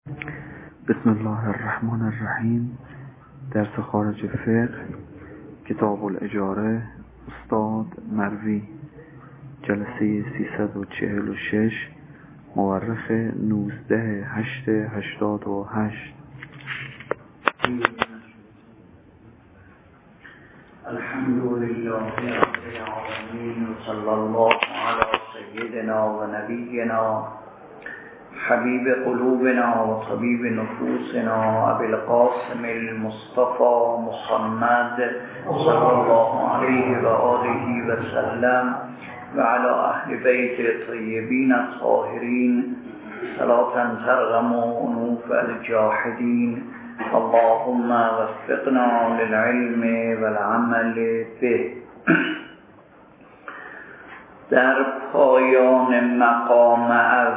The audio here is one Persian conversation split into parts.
بسم الله الرحمن الرحیم. درس خارج فقه، کتاب الاجاره، استاد مروی، جلسه 346، مورخ 19/8/88. الحمد لله رب العالمین و صلی الله علی سیدنا و نبینا حبیب قلوبنا و طبیب نفوسنا ابی القاسم المصطفى محمد صلی الله علیه و آله و سلم و علی اهل بیت طیبین الطاهرین صلاة ترغم انوف الجاحدین. اللهم وفقنا للعلم والعمل به. در پایان مقام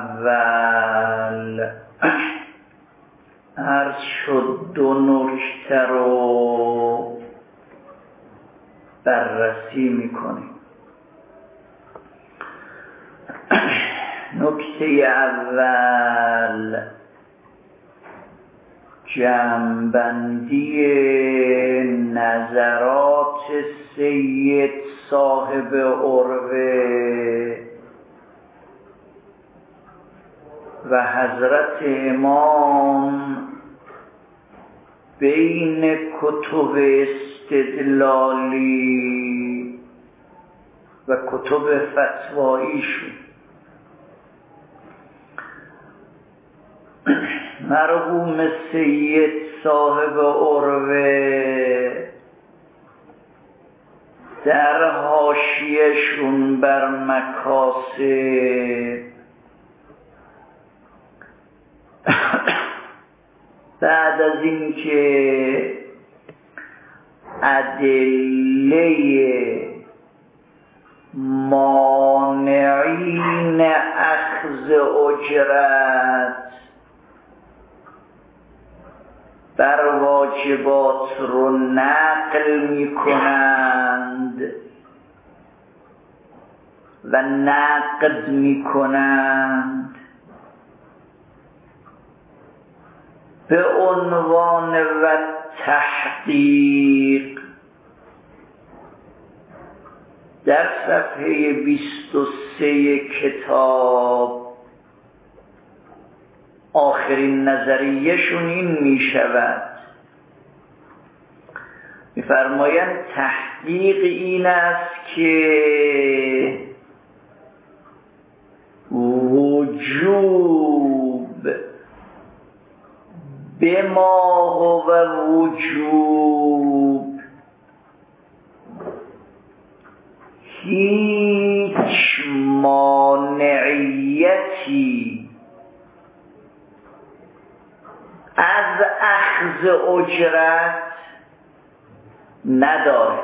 اول عرض شد دو نکته رو بررسی میکنیم. نکته اول جمع‌بندی نظرات سید صاحب عروه و حضرت امام بین کتب استدلالی و کتب فتواییشون. مرحوم سید صاحب عروه در حاشیه‌شون بر مکاسب بعد از اینکه ادله مانعین اخذ اجرت بر واجبات رو نقل می کنند و نقد می کنند، به عنوان و تحقیق در صفحه 23 کتاب آخرین نظریه‌شون این می شود. می فرمایند تحقیق این است که وجوب به ما هو وجوب هیچ مانعیتی از اخذ اجرت نداره،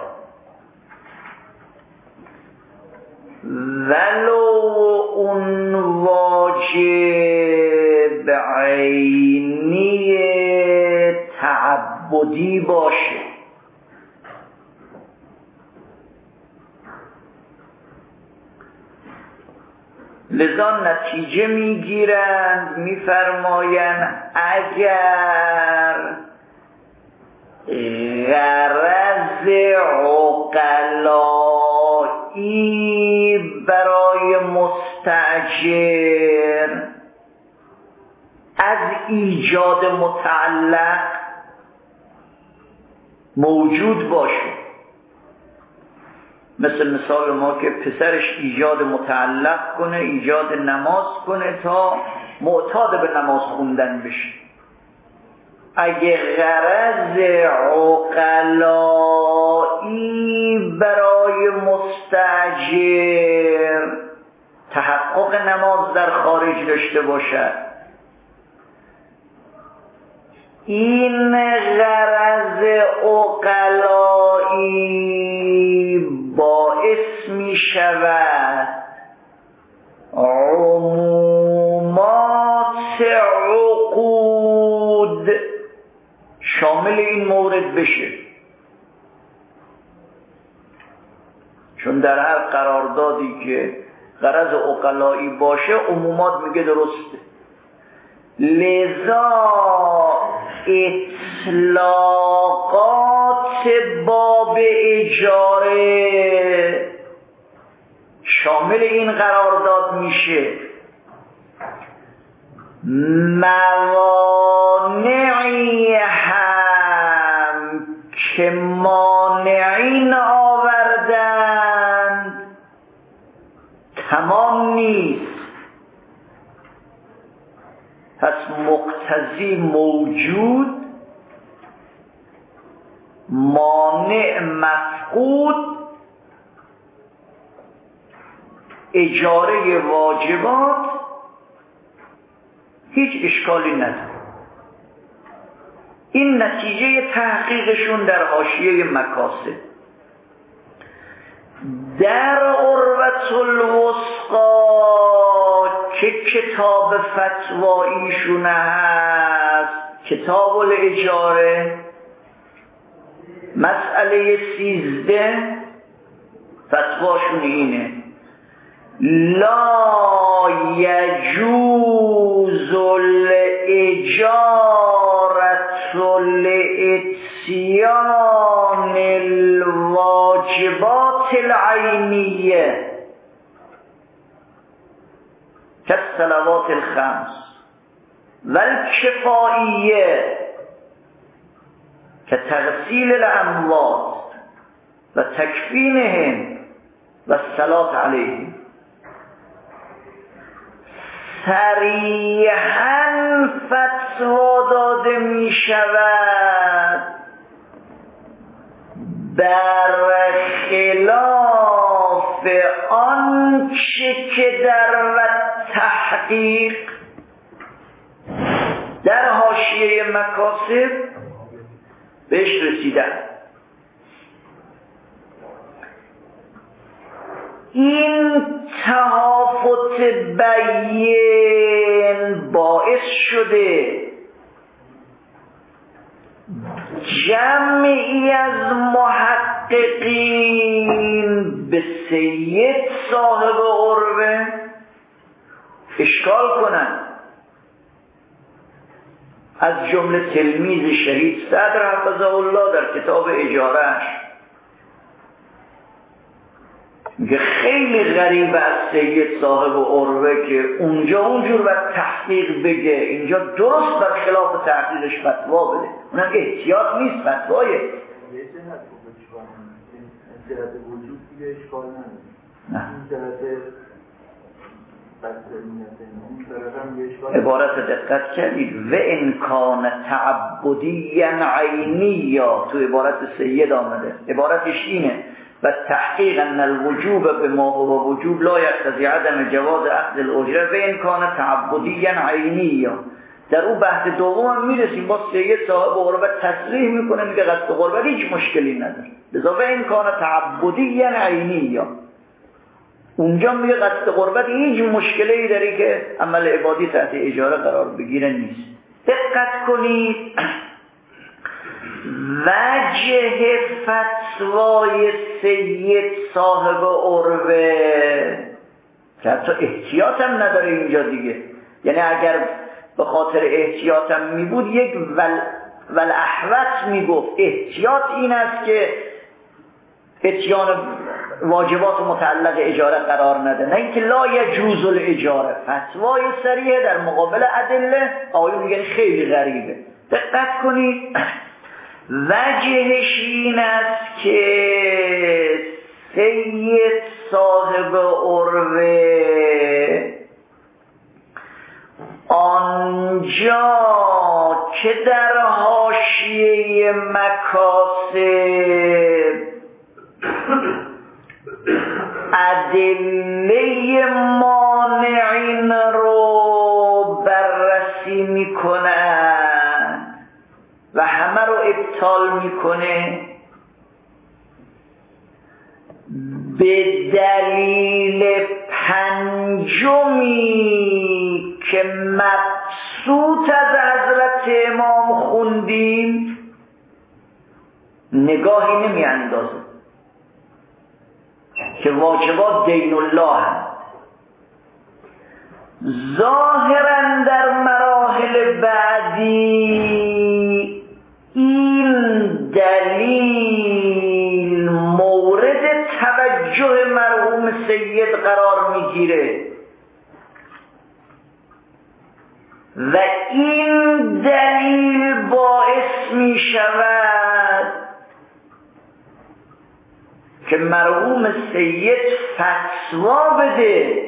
ولو اون واجب عینی تعبدی باشه. لذا نتیجه میگیرند، میفرمایند اگر غرض عقلایی برای مستأجر از ایجاد متعلق موجود باشه، مثال ما که پسرش ایجاد متعلق کنه، ایجاد نماز کنه تا معتاد به نماز خوندن بشه. اگه غرض عقلایی برای مستأجر تحقق نماز در خارج داشته باشد، این غرض عقلایی باعث می شود عمومات عقود شامل این مورد بشه. چون در هر قراردادی که غرض عقلایی باشه عمومات میگه درسته. لذا اطلاقات باب اجاره شامل این قرارداد میشه. موانعی هم که مانعین آوردند تمام نیست. پس مقتضی موجود، مانع مفقود، اجاره واجبات هیچ اشکالی نداره. این نتیجه تحقیقشون در حاشیه مکاسب. در عروة الوثقی که کتاب فتواییشون هست، کتاب الاجاره، مسئله 13 فتواشون اینه: لا یجوز الاجارة لاتیان الواجبات العینیه كالصلوات الخمس والکفائیه كتغسیل الاموات و تکفینهم و الصلاة علیهم. صریحاً فتوا داده می شود برخلاف آنچه که در تحقیق در حاشیه مکاسب بهش رسیدن. این تهافت بین باعث شده جمعی از محققین به سید صاحب عروة اشکال کنند. از جمله تلمیذ شهید صدر حفظه الله در کتاب اجارهش میگه خیلی غریب از سید صاحب عروة که اونجا اونجور باید تحقیق بگه، اینجا درست بر خلاف تحقیقش فتوا بده. اونم احتیاط نیست، فتوایه. جهت وجود دیگه اشکال نداره. نه. این جهت عبارت دقت کردید و امکان تعبدی عینی، یا تو عبارت سید آمده، عبارتش اینه: و تحقیق ان الوجوب به ما هو وجوب لا یقتضی عدم جواز اخذ الاجره و امکان تعبدی عینی. در اون بحث دوم هم میرسیم، با سید صاحب عروة تصریح میکنه، میگه قصد قربت هیچ مشکلی نداره، لذا و امکان تعبدی عینی. اونجا میگه قصد قربت هیچ مشکلی داره که عمل عبادی تحت اجاره قرار بگیره نیست. دقت کنید وجه فتوای سید صاحب عروة که حتی احتیاط هم نداره اینجا دیگه، یعنی اگر به خاطر احتیاط هم میبود یک والاحوط میگفت احتیاط این است که اتیان واجبات متعلق اجاره قرار نده، نه اینکه لا یجوز الاجاره. فتوای صریح در مقابل ادله آقایون میگن خیلی غریبه. دقت کنید وجهش این است که سید صاحب عروة آنجا که در حاشیه مکاسب ادله مانعین رو بررسی میکنن و همه رو ابطال میکنه، به دلیل پنجمی که مبسوط از حضرت امام خوندیم نگاهی نمی اندازه که واجبات دین الله هم ظاهرا در مراحل مراحل بعدی این دلیل مورد توجه مرحوم سید قرار میگیره و این دلیل باعث می شود که مرحوم سید فتوا بده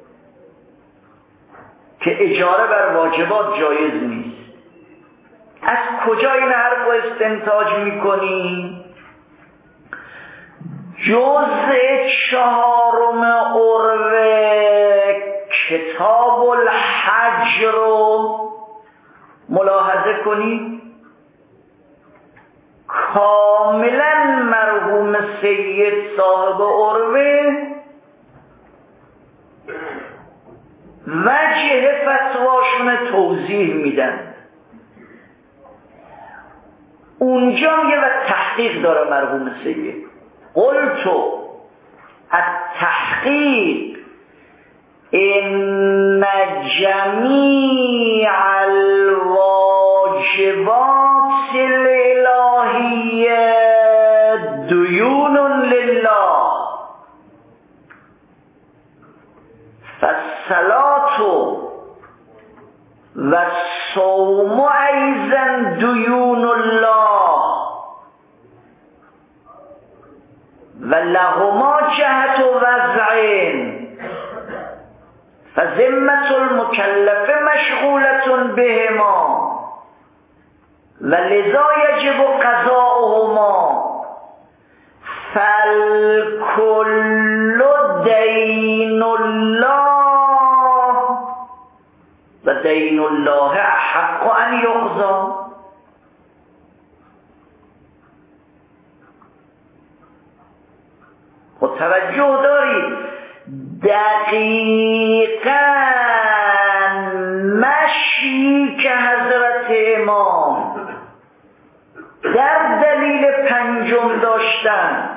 که اجاره بر واجبات جایز نیست. از کجا این حرف رو استنتاج میکنی؟ جزء 4 عروه کتاب الحج رو ملاحظه کنی. کاملا مرحوم سید صاحب عروه وجه فتواشون توضیح میدن. اونجا یه وقت تحقیق داره مرحوم سید. قلتو التحقیق ان جمیع الواجبات الالهیه دیون لله فالصلاة و الصوم ایضا دیون الله و لهما جهت وضعین فذمة المکلف مشغولة بهما و لذا یجب قضاؤهما فالکل دین الله و دین الله احق ان یقضی. خود توجه دارید دقیقاً مشی که حضرت امام در دلیل 5 داشتن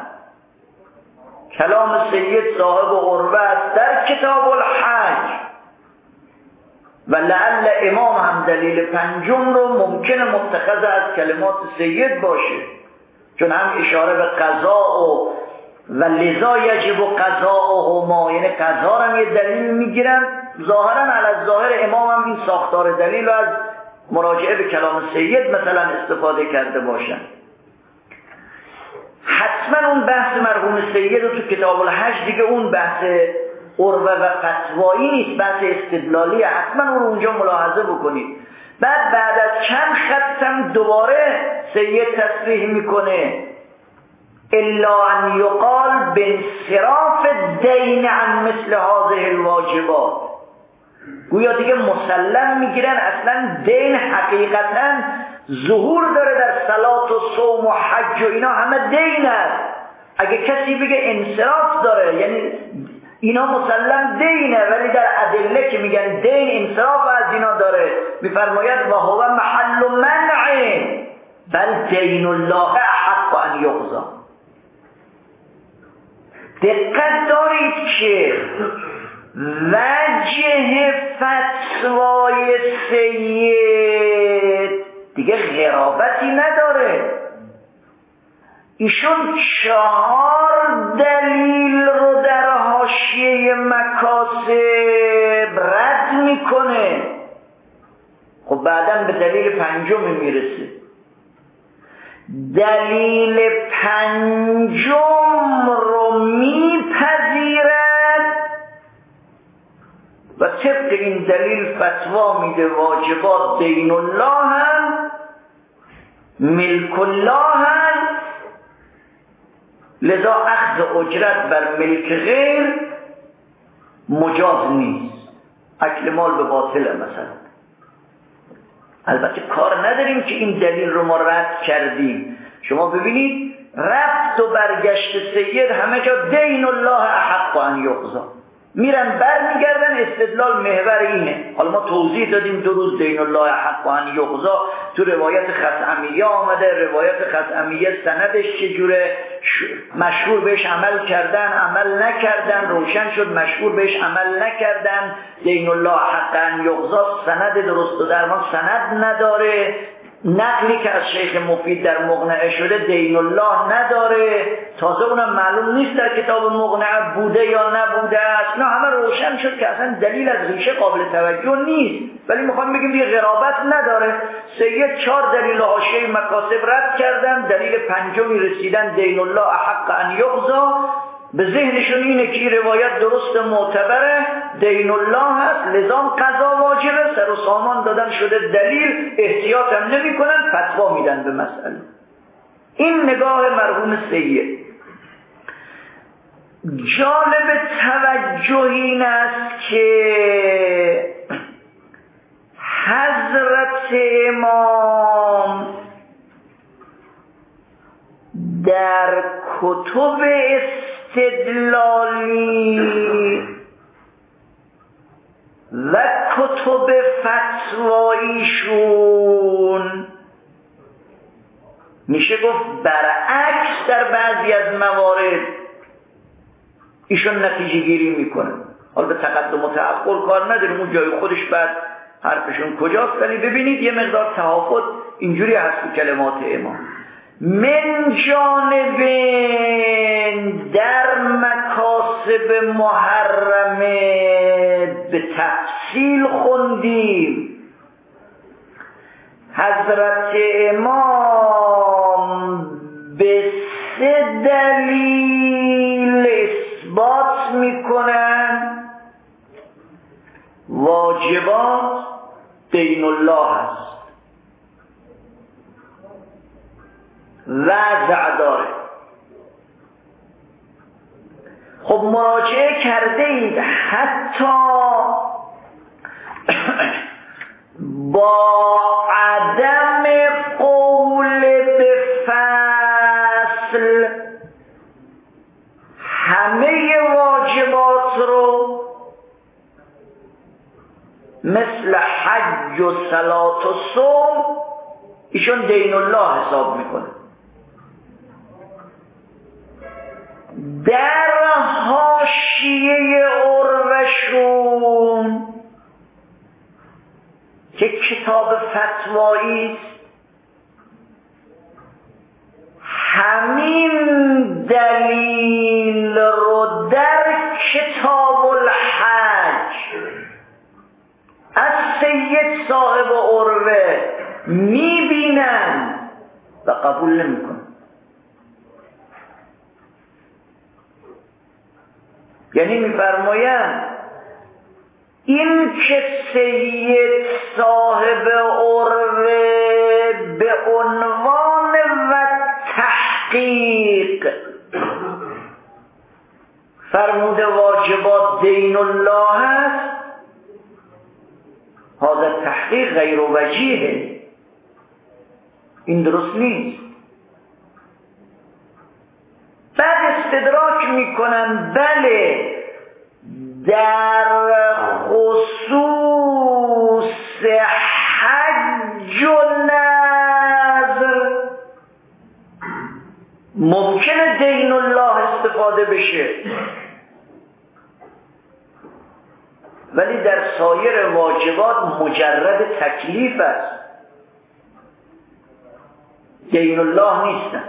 کلام سید صاحب عروه است در کتاب الحج و لعل امام هم دلیل 5 رو ممکنه متخذ از کلمات سید باشه، چون هم اشاره به قضا و لذا یجب قضاءهما، یعنی قضا رو هم یه دلیل میگیرن. ظاهرا علی ظاهر امام هم این ساختار دلیل رو از مراجعه به کلام سید مثلا استفاده کرده باشن. حتما اون بحث مرحوم سید رو تو کتاب الحج دیگه اون بحث عروه و فتوایی نیست، بحث استدلالی، حتما اون رو اونجا ملاحظه بکنید. بعد از چند خطم دوباره سید تصریح میکنه الا ان یقال بانصراف الدین عن مثل هذه الواجبات. گویا دیگه مسلم میگیرن اصلا دین حقیقتا ظهور داره در صلات و صوم و حج و اینا همه دین است. اگه کسی بگه انصراف داره یعنی اینا مسلم دینه، ولی در ادله که میگن دین انصراف از اینا داره میفرماید و هو محل منع بل دین الله احق ان یقضی. دقت دارید که وجه فتوای سید دیگه غرابتی نداره. ایشون 4 دلیل رو در حاشیه مکاسب رد میکنه. خب بعداً به دلیل 5 میرسه. دلیل 5 رو میپذیرد و طبق این دلیل فتوا میده واجبات دین الله هم ملک الله هم، لذا اخذ اجرت بر ملک غیر مجاز نیست. اکل مال به باطله مثلا. البته کار نداریم که این دلیل رو ما رد کردیم. شما ببینید رفت و برگشت سید همه جا دین الله احق ان یقضی. میرن بر میگردن استدلال محور اینه. حالا ما توضیح دادیم 2 روز دین الله حق و ان یقضا تو روایت خثعمیه آمده. روایت خثعمیه سندش چجوره؟ مشهور بهش عمل کردن، عمل نکردن، روشن شد مشهور بهش عمل نکردن. دین الله حق ان یقضا سند درست و درمان سند نداره. نقلی که از شیخ مفید در مقنعه شده دین الله نداره، تازه اونم معلوم نیست در کتاب مقنعه بوده یا نبوده است. نه همه روشن شد که اصلا دلیل از ریشه قابل توجه نیست، ولی میخوام بگیم یه غرابت نداره. سید 4 دلیل حاشیه مکاسب رد کردن، دلیل 5می رسیدن دین الله حق ان یقضا. به ذهنشون اینه که این روایت درست معتبره، دین الله هست، لذا قضا واجبه، سر و سامان دادن شده دلیل، احتیاط هم نمی کنن، فتوا میدن به مسئله. این نگاه مرحوم سید. جالب توجه این است که حضرت امام در کتب استدلالی و کتب فتواییشون میشه گفت برعکس در بعضی از موارد ایشون نتیجه گیری میکنن. حالا به تقدم و تأخر کار نداریم، اون جای خودش بعد حرفشون کجاست، ولی ببینید یه مقدار تفاوت اینجوری هست تو کلمات امام. من جانب در مکاسب محرمه به تفصیل خوندیم. حضرت امام به 3 دلیل اثبات میکنن واجبات دین الله است، وضع داره. خب مراجعه کرده اید حتی با عدم قول به فصل همه واجبات رو مثل حج و صلات و صوم ایشون دین الله حساب میکنه. در حاشیه عروه‌شون که کتاب فتوایی است، همین دلیل رو در کتاب الحج از سید صاحب عروه میبینن و قبول نمیکنن. یعنی میفرمایند این که سید صاحب عروه به عنوان و تحقیق فرموده واجبات دین الله است، هذا تحقیق غیر وجیه، این درست نیست. بعد استدراک میکنن بله در خصوص حج و نذر ممکنه دین الله استفاده بشه، ولی در سایر واجبات مجرد تکلیف است، دین الله نیستن.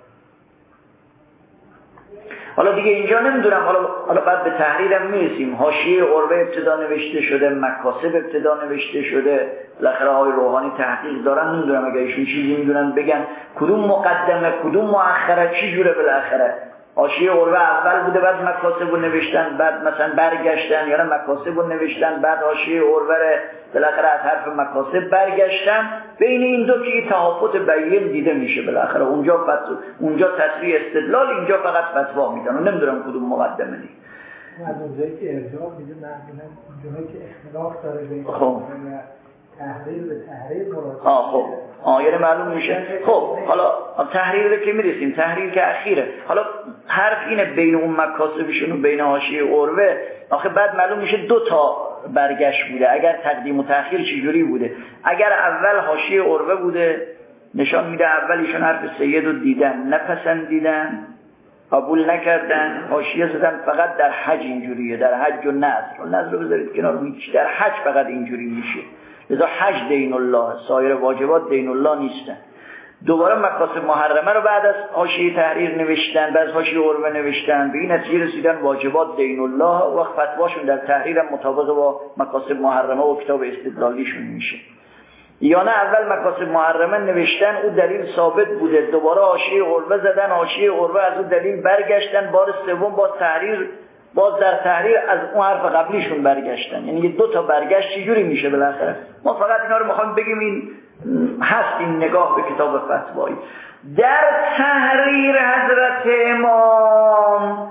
حالا دیگه اینجا نمیدونم، حالا بعد به تحریرم میرسیم. حاشیه عروه ابتدا نوشته شده، مکاسب ابتدا نوشته شده، بالاخره های روحانی تحقیق دارن. نمیدونم اگه ایشون چیزی میدونن بگن کدوم مقدمه کدوم مؤخره چی جوره. بالاخره حاشیه عروه اول بوده بعد مکاسب رو نوشتن، بعد مثلا برگشتن، یا مکاسب رو نوشتن بعد حاشیه عروه بالاخره از حرف مکاسب برگشتن. بین این دو که تفاوت بیان دیده میشه. بالاخره اونجا تصریح استدلال، اینجا فقط فتوا میدن و نمیدونم کدوم مقدمه نیست. از اونجایی که ارجاع میده معمولا اونجایی که اختلاف داره بین تحریر به تحریر مراجعه. خب یعنی معلوم میشه. خب حالا تحریر رو که میرسیم، تحریر که اخیره. حالا حرف اینه بین اون مکاسبشون و بین حاشیه عروه، آخه بعد معلوم میشه 2 تا برگشت بوده. اگر تقدیم و تأخیر چجوری بوده؟ اگر اول حاشیه عروه بوده نشان میده اولیشون حرف سید رو دیدن، نپسندیدن، قبول نکردن، حاشیه زدن. فقط در حج اینجوریه، در حج و نذر رو بذارید کنار، هیچ در حج فقط اینجوری میشه. لذا حج دین الله، سایر واجبات دین الله نیستن. دوباره مکاسب محرمه رو بعد از حاشیه تحریر نوشتن، بعد از حاشیه عروه نوشتن، به این نتیجه رسیدن واجبات دین الله. و فتواشون در تحریر هم مطابق با مکاسب محرمه و کتاب استدلالیشون میشه. یا نه اول مکاسب محرمه نوشتن، او دلیل ثابت بوده، دوباره حاشیه عروه زدن، حاشیه عروه از اون دلیل برگشتن، بار سوم باز در تحریر از اون حرف قبلیشون برگشتن. یعنی 2 تا برگشت چجوری میشه بالاخره؟ ما فقط اینا رو میخوایم بگیم، این هست این نگاه به کتاب فتوایی. در تحریر حضرت امام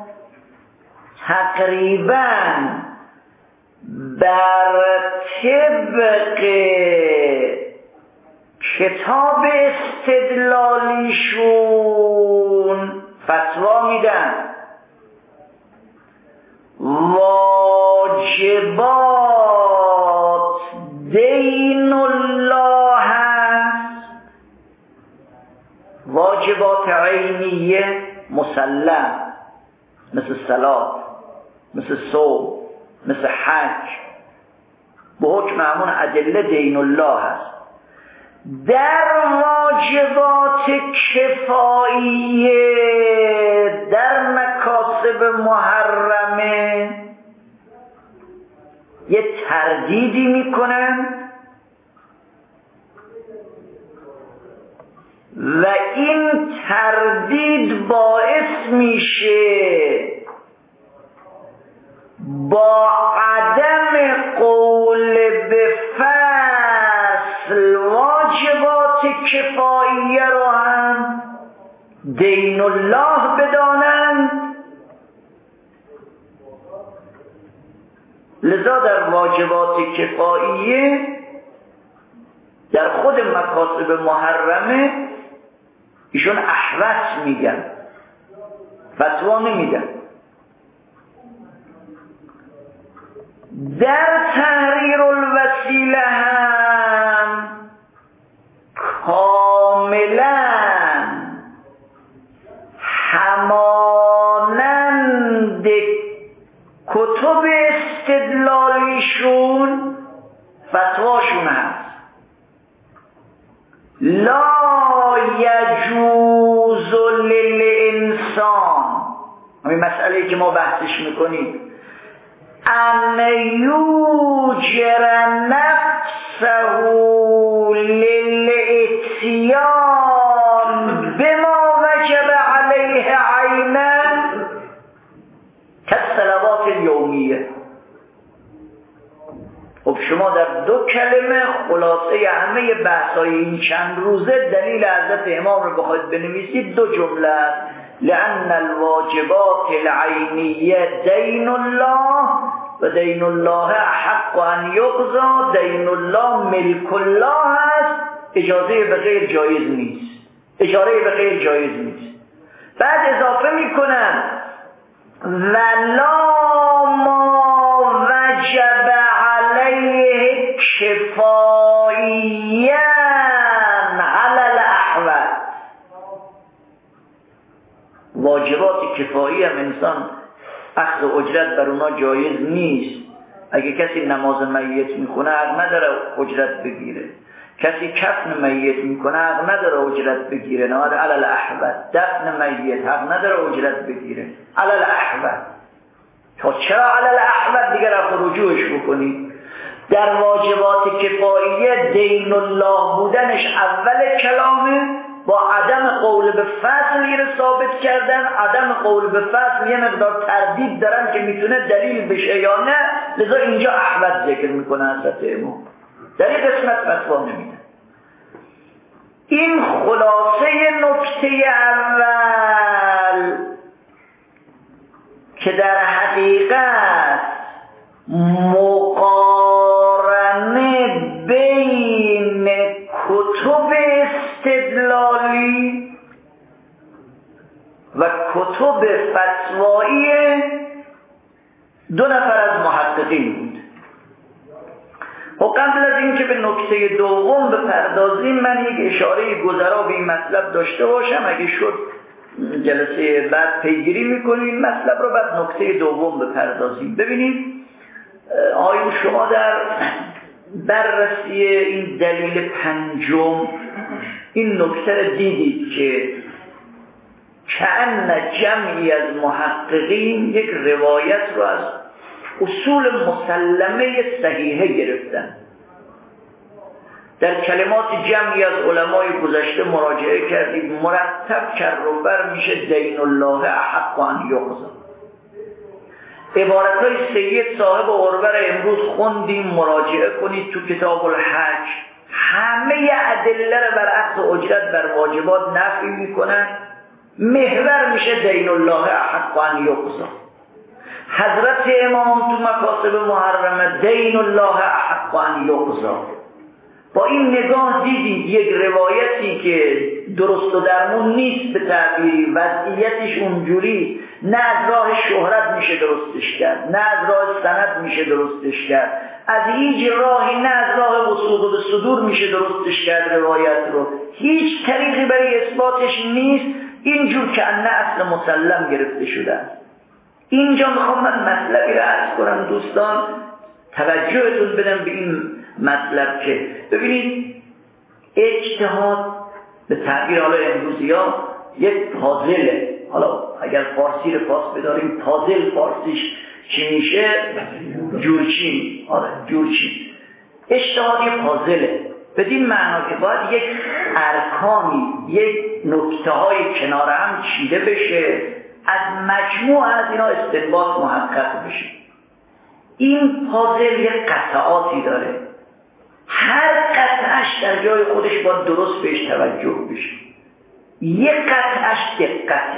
تقریباً بر طبق کتاب استدلالیشون فتوا میدن واجبات دین الله هست، واجبات عینیه مسلم مثل صلات، مثل صوم، مثل حج، به حکم همون ادله دین الله هست. در واجبات کفاییه، در مکاسب محرمه یه تردیدی میکنن و این تردید باعث میشه با عدم قول به فصل واجبات کفاییه رو هم دین الله بدانند. لذا در واجبات کفاییه در خود مکاسب محرمه ایشون احوط میگن، فتوا نمیدن. در تحریر الوسیله هم کاملا همانند کتب استدلالیشون فتواشون هست. لا یجوز للانسان، همین مسئله که ما بحثش میکنیم، ان یوجر نفسه للاتیان بما وجب علیه عینا کالصلوات الیومیه. خب شما در 2 کلمه خلاصه همه بحث‌های این چند روزه دلیل حضرت امام رو بخواید بنویسید 2 جمله: لأن الواجبات العینیه دین الله و دین الله حق ان یقضى، دین الله ملک الله است، اجازه به غیر جایز نیست، اشاره به غیر جایز نیست. بعد اضافه میکنن ولا ما وجب علیه کفاییاً علی الاحوط. واجبات کفایی هم انسان اخذ اجرت بر اونا جایز نیست. اگه کسی نماز میت میکنه حق نداره اجرت بگیره، کسی کفن میت میکنه حق نداره اجرت بگیره، نه علی الاحوط. دفن میت حق نداره اجرت بگیره علی الاحوط. تا چرا علی الاحوط؟ دیگه رفت رجوعش بکنی. در واجبات کفاییه دین الله بودنش اول کلامه، با عدم قول به فصل یه ثابت کردن. عدم قول به فصل یه مقدار تردید دارن که میتونه دلیل بشه یا نه، لذا اینجا احوط ذکر میکنه حضرت امام، در این قسمت فتوا نمیده. این خلاصه نکته اول که در حقیقت مقارنه بین کتب کتب استدلالی و کتب فتوایی دو نفر از محققین بود. و قبل از اینکه به نکته دوم بپردازیم من یک اشاره گذرا به این مطلب داشته باشم. اگه شد جلسه بعد پیگیری میکنیم این مطلب رو، بعد نکته دوم بپردازیم. ببینید آیا شما در بررسی این دلیل پنجم این نکته رو دیدید که کأن جمعی از محققین یک روایت رو از اصول مسلمه صحیحه گرفتن. در کلمات جمعی از علمای گذشته مراجعه کردیم، مرتب کرروبر میشه دین الله احق ان یقضی. عبارتهای سید صاحب عروه امروز خوندیم، مراجعه کنید تو کتاب الحج. همه ادله رو بر اخذ اجرت بر واجبات نفی میکنن، محور میشه دین الله احق ان یقضی. حضرت امام تو مکاسب محرمه دین الله احق ان یقضی. با این نگاه دیدید یک روایتی که درست و درمون نیست، به تعبیری وضعیتش اونجوری نه از راه شهرت میشه درستش کرد، نه از راه سند میشه درستش کرد، از هیچ راهی نه از راه وثوق به صدور میشه درستش کرد. روایت رو هیچ طریقی برای اثباتش نیست، اینجور که نه اصل مسلم گرفته شده. اینجا میخوام من مطلبی رو عرض کنم دوستان، توجهتون بدم به این مطلب که ببینید اجتهاد به تعبیر حالا امروزی ها یک پازله. حالا اگر فارسی رو پاس بداریم پازل فارسیش چی میشه؟ جورچین. آره جورچین. اجتهاد یک پازله بدین معنا که باید یک ارکانی، یک نکته های کنار هم چیده بشه، از مجموع از اینا استنباط محقق بشه. این پازل یک قطعاتی داره، هر قطعش در جای خودش باید درست بهش توجه بشه. یک قطعش دقته،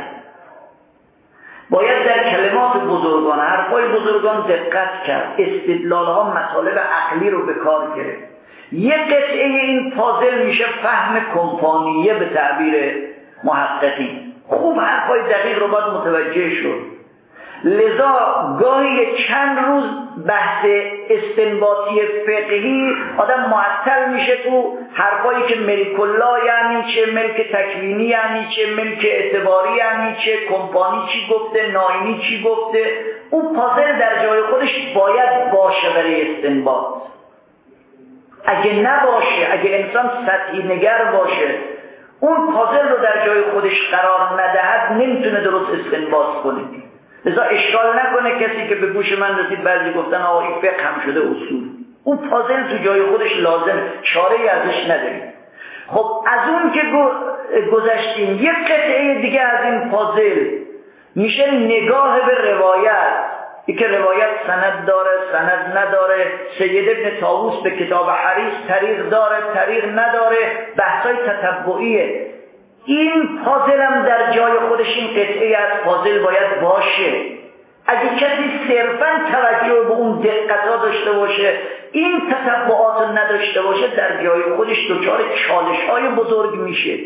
باید در کلمات بزرگان، حرفای بزرگان دقت کرد، استدلال ها مطالب عقلی رو به کار گرفت. یک قطعه این پازل میشه فهم کمپانیه به تعبیر محققین. خوب حرفای دقیق رو باید متوجه شد. لذا گاهی چند روز بحث استنباطی فقهی آدم معطل میشه تو حرفایی که ملک الله یعنی چه، ملک تکوینی یعنی چه، ملک اعتباری یعنی چه، کمپانی چی گفته، ناینی چی گفته. اون پازل در جای خودش باید باشه برای استنباط. اگه نباشه، اگه انسان سطحی نگر باشه، اون پازل رو در جای خودش قرار ندهد، نمیتونه درست استنباط کنه. لذا اشکال نکنه کسی که به گوش من رسید بعضی گفتن آقا این فقه هم شده اصول. اون پازل تو جای خودش لازم، چاره‌ای ازش نداریم. خب از اون که گذشتیم، یک قطعه دیگه از این پازل میشه نگاه به روایت. که روایت سند داره، سند نداره، سید ابن طاووس به کتاب حریص طریق داره، طریق نداره، بحثای تتبعیه. این پازل هم در جای خودش این قطعه از پازل باید باشه. اگه کسی صرفاً توجه به اون دقت‌ها داشته باشه، این تتبعات نداشته باشه، در جای خودش دچار چالش‌های بزرگ میشه.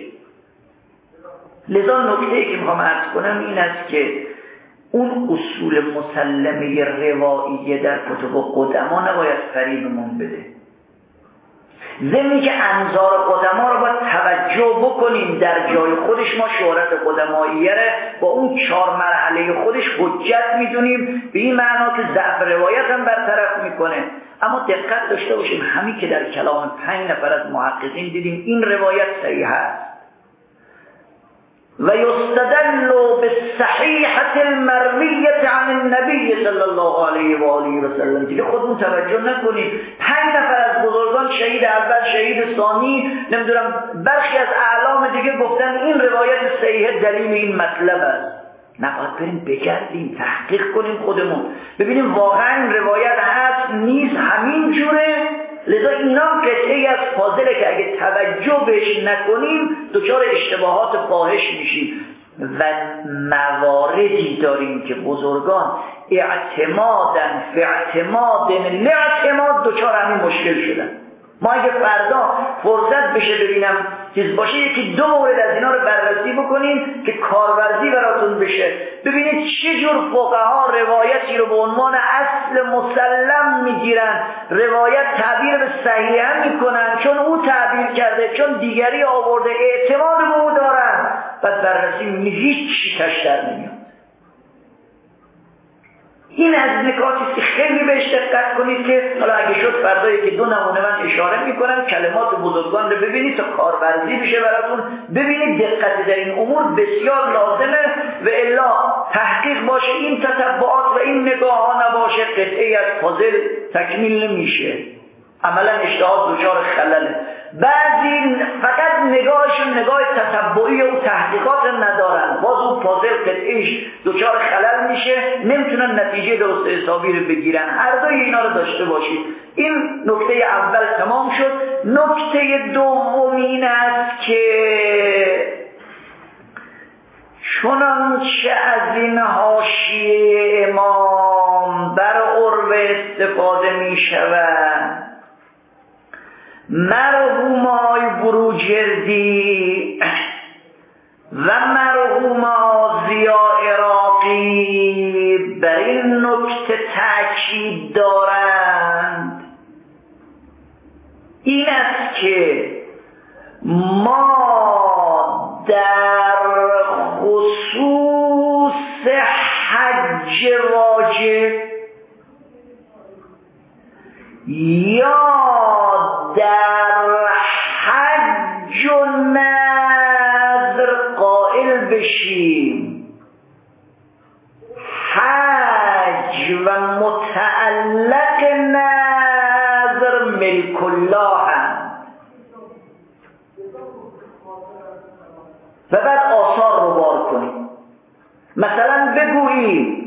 لذا نکته‌ای که میخوام عرض کنم این است که اون اصول مسلمه روائیه در کتب قدما نباید فریبمون بده. ضمنی که انظار قدما رو باید توجه بکنیم، در جای خودش ما شهرت قدماییه رو با اون 4 مرحله خودش حجت میدونیم، به این معنا که ضعف روایت هم برطرف میکنه. اما دقت داشته باشیم همین که در کلام 5 نفر از محققین دیدیم این روایت صحیح است. و یستدل بالصحیحة المرویة عن النبی صلی الله علیه و آله و سلم. دیگه خودمون توجه نکنیم 5 نفر از بزرگان، شهید اول، شهید ثانی، نمیدونم برخی از اعلام دیگه گفتن این روایت صحیح دلیل این مطلب است. نباید بریم بگردیم تحقیق کنیم خودمون ببینیم واقعا روایت هست نیست همین جوره. لذا اینا قطعی از فاضله که اگه توجه بهش نکنیم دچار اشتباهات فاحش میشیم. و مواردی داریم که بزرگان اعتمادن فی اعتمادن لاعتماد دچار همین مشکل شدن. ما اگه فردا فرصت بشه ببینم چیز باشه یکی دو مورد از اینا رو بررسی بکنیم که کارورزی براتون بشه. ببینید چه جور فقها روایتی رو به عنوان اصل مسلم میگیرن، روایت تعبیر به صحیحه میکنن چون او تعبیر کرده، چون دیگری آورده، اعتماد به او دارن، بعد بررسی میبینید هیچ چیزش در نمیاد. این از نکاتی که خیلی بهش دقت کنید که حالا اگه شد فردایی که دو نمونه من اشاره میکنم کلمات بزرگان رو ببینید تا کارورزی بشه براتون. ببینید دقت در این امور بسیار لازمه و الا تحقیق باشه این تتبعات و این نگاه ها نباشه قطعی از پازل تکمیل نمیشه، عملا اجتهاد دچار خلله. بعضی فقط نگاهشون نگاه تتبعی و تحقیقات ندارن، باز اون پازل قطعیش دچار خلل میشه، نمیتونن نتیجه درست حسابی رو بگیرن. هر دوی اینا رو داشته باشید. این نکته اول تمام شد. نکته دوم این است که چنانچه از این حاشیه امام بر عروه استفاده می شود، مرحوم آقای بروجردی و مرحوم ضیا عراقی بر این نکته تأکید دارند، این است که ما در خصوص حج واجب یا در حج و نذر قائل بشیم حج و متعلق نذر ملک الله هم و بعد آثار رو بار کنیم. مثلا بگوییم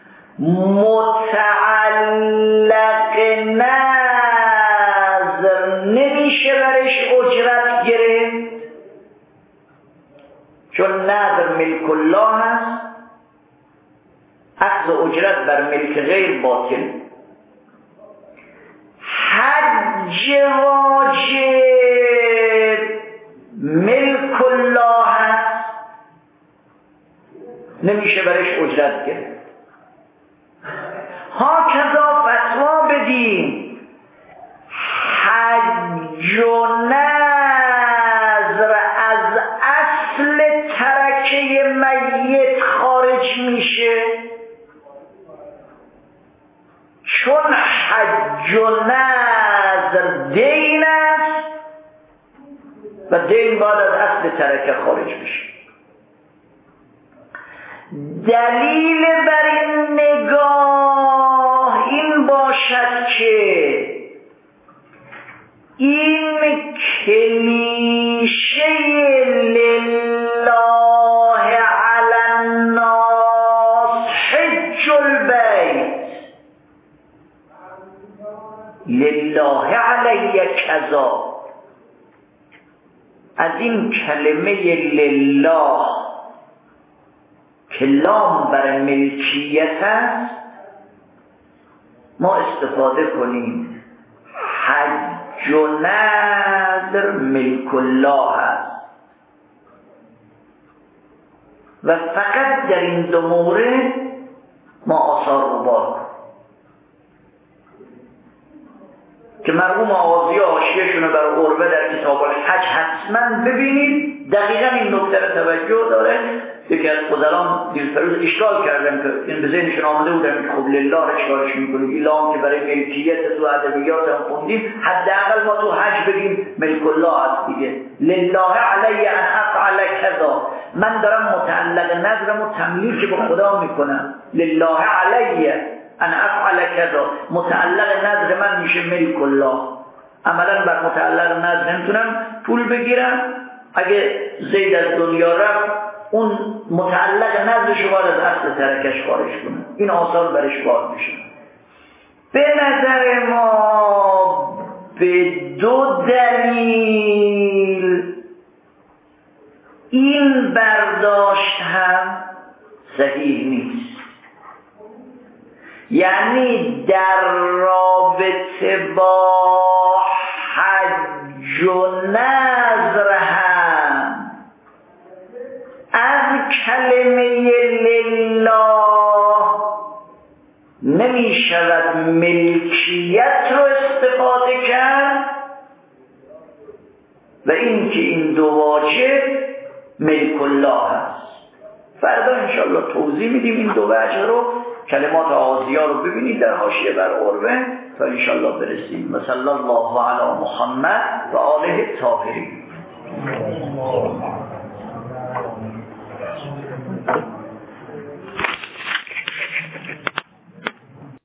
متعلق نذر نمیشه برش اجرت گرفت چون نذر ملک الله هست، اخذ اجرت بر ملک غیر باطل. حج واجب ملک الله هست، نمیشه برش اجرت گرفت. ها کذا فتوا بدیم حج و نذر از اصل ترکه میت خارج میشه، چون حج و نذر دین است و دین باید از اصل ترکه خارج بشه. دلیل بر این نگاه این باشد که این کلیشه لله علی الناس حج البیت لله علی کذا، از این کلمه لله که لام بر ملکیت است ما استفاده کنیم حج و نذر ملک الله است و فقط در این دو مورد ما آثار رو بار کنیم که مرحوم آغازی حاشیه‌شون رو بر عروه در کتاب الحج حتما ببینید. دقیقا این نکته رو توجه داره. یکی از فضلان دیروز اشکال کردن که این به ذهنشون آمده بودن که خب لله رو اشکالش میکنید، این لام که برای ملکیت تو ادبیات هم خوندیم، حداقل ما تو حج بگیم ملک الله هست دیگه. لله علی ان افعل کذا، من دارم متعلق نظرمو تملیک به خدا میکنم. لله علی ان افعل کذا، متعلق نظر من میشه ملک الله. عملا بر متعلق نظر نمیتونم پول بگیرم. اگه زید از دنیا رفت اون متعلق نظرش رو باید از اصل ترکش خارج کنه، این آثار برش بار میشه. به نظر ما به دو دلیل این برداشت هم صحیح نیست. یعنی در رابطه با حج حج و نذر هم از کلمه لله نمی شود ملکیت رو استفاده کرد و اینکه این دو واجب ملک الله هست. فردا انشاءالله توضیح میدیم این دو وجه رو، کلمات آغازی‌ها رو ببینید در حاشیه بر عروه تا انشاءالله برسیم. و صلی الله علی محمد و آله الطاهرین.